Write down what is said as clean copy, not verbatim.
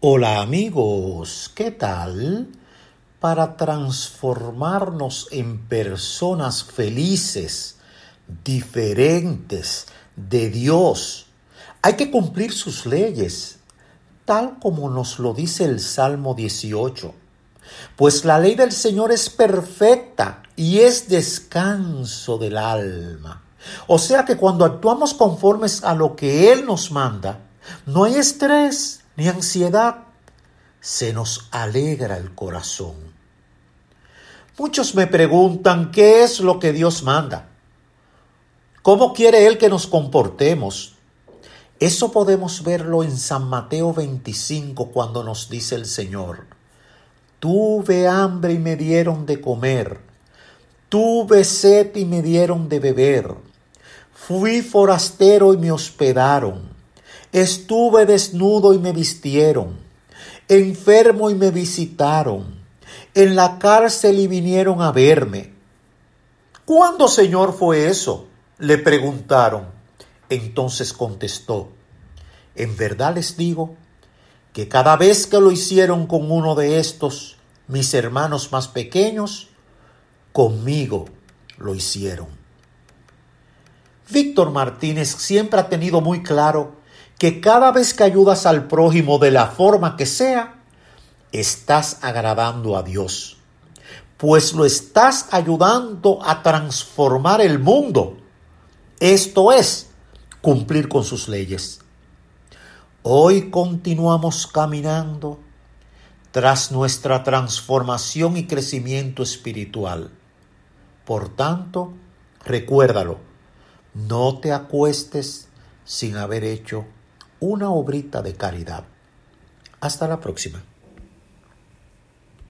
Hola amigos, ¿qué tal? Para transformarnos en personas felices, diferentes de Dios, hay que cumplir sus leyes, tal como nos lo dice el Salmo 18. Pues la ley del Señor es perfecta y es descanso del alma. O sea que cuando actuamos conformes a lo que Él nos manda, no hay estrés ni ansiedad. Se nos alegra el corazón. Muchos me preguntan qué es lo que Dios manda. ¿Cómo quiere Él que nos comportemos? Eso podemos verlo en San Mateo 25 cuando nos dice el Señor: tuve hambre y me dieron de comer. Tuve sed y me dieron de beber. Fui forastero y me hospedaron. Estuve desnudo y me vistieron. Enfermo y me visitaron. En la cárcel y vinieron a verme. ¿Cuándo, Señor, fue eso?, le preguntaron. Entonces contestó: en verdad les digo que cada vez que lo hicieron con uno de estos, mis hermanos más pequeños, conmigo lo hicieron. Víctor Martínez siempre ha tenido muy claro que cada vez que ayudas al prójimo de la forma que sea, estás agradando a Dios, pues lo estás ayudando a transformar el mundo. Esto es, cumplir con sus leyes. Hoy continuamos caminando tras nuestra transformación y crecimiento espiritual. Por tanto, recuérdalo, no te acuestes sin haber hecho una obrita de caridad. Hasta la próxima.